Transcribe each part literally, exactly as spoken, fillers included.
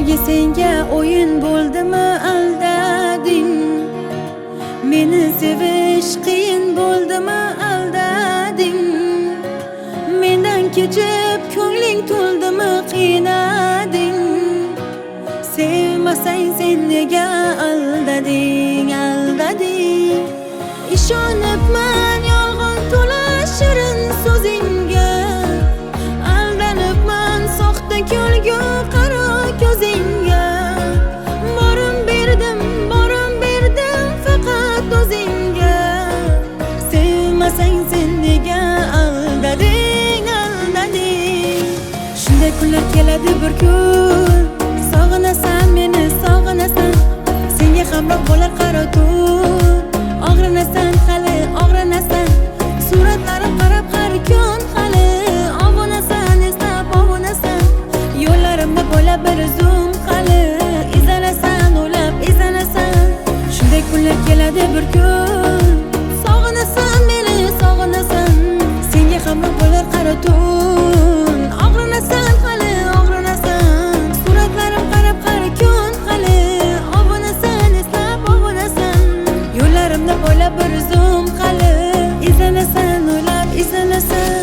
Sevgi senga o'yin bo'ldimi aldading, meni sevish qiyin bo'ldimi aldading, mendan kechib ko'ngling to'ldimi qiynading, sevmasang sen nega aldading aldading. Ishonibman yolg'on to'la shirin so'zingga, aldanibman soxta ko'lgu qaro ko'zingga. Borim berdim, borim berdim faqat o'zingga, sevmasang sen nega aldading aldading. Shunday kunlar keladi bir kun, sog'inasan meni sog'inasan, senga hamroh bo'lar qaro tun. Og'rinasan hali og'rinasan, suratlarim qarab har kun hali ovunasan, eslab ovunasan, yo'llarimda bo'ylab bir zum hali izlanasan, o'ylab izlanasan. Shunday kunlar keladi bir kun, sog'inasan meni sog'inasan, senga hamroh bo'lar qaro tun. Og'rinasan hali og'rinasan, suratlarim qarab har kun hali ovunasan, eslab ovunasan, yo'llarimda bo'ylab bir zum hali izlanasan, o'ylab izlanasan.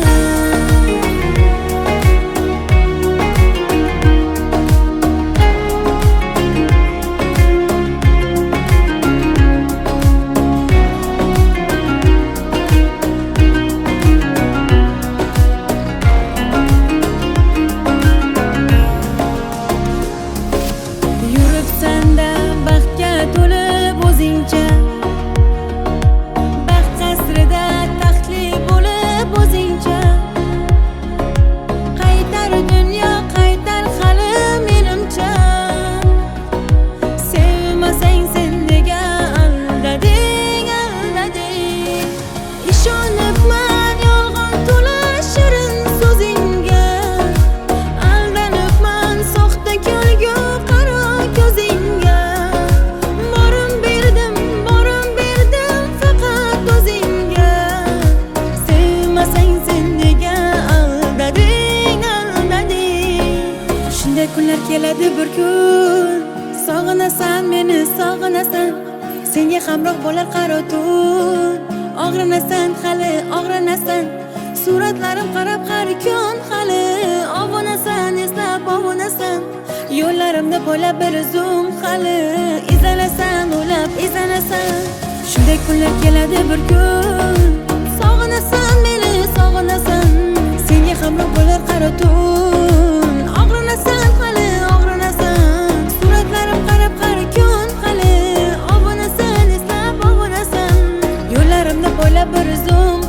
Yuribsan-da baxtga to'lib o'zingcha, baxt qasrida taxtli bo'lib o'zingcha. Qaytar dunyo qaytar hali menimcha, sevmasang sen nega aldading aldading. Ishonibman yolg'on to'la shirin so'zingga, aldanibman soxta ko'lgu qaro ko'zingga. Borim berdim, borim berdim faqat o'zingga, sevmasang sen nega aldading aldading. Shunday kunlar keladi bir kun, sog'inasan meni sog'inasan, senga hamroh bo'lar qaro tun. Og'rinasan hali og'rinasan, suratlarim qarab har kun hali ovunasan, eslab ovunasan, yo'llarimda bo'ylab bir zum hali izlanasan, o'ylab izlanasan. Shunday kunlar keladi bir kun, sog'inasan meni sog'inasan, senga hamroh bo'lar qaro tun. Og'rinasan hali og'rinasan, suratlarim qarab har kun hali ovunasan, eslab ovunasan, yo'llarimda bo'ylab bir zum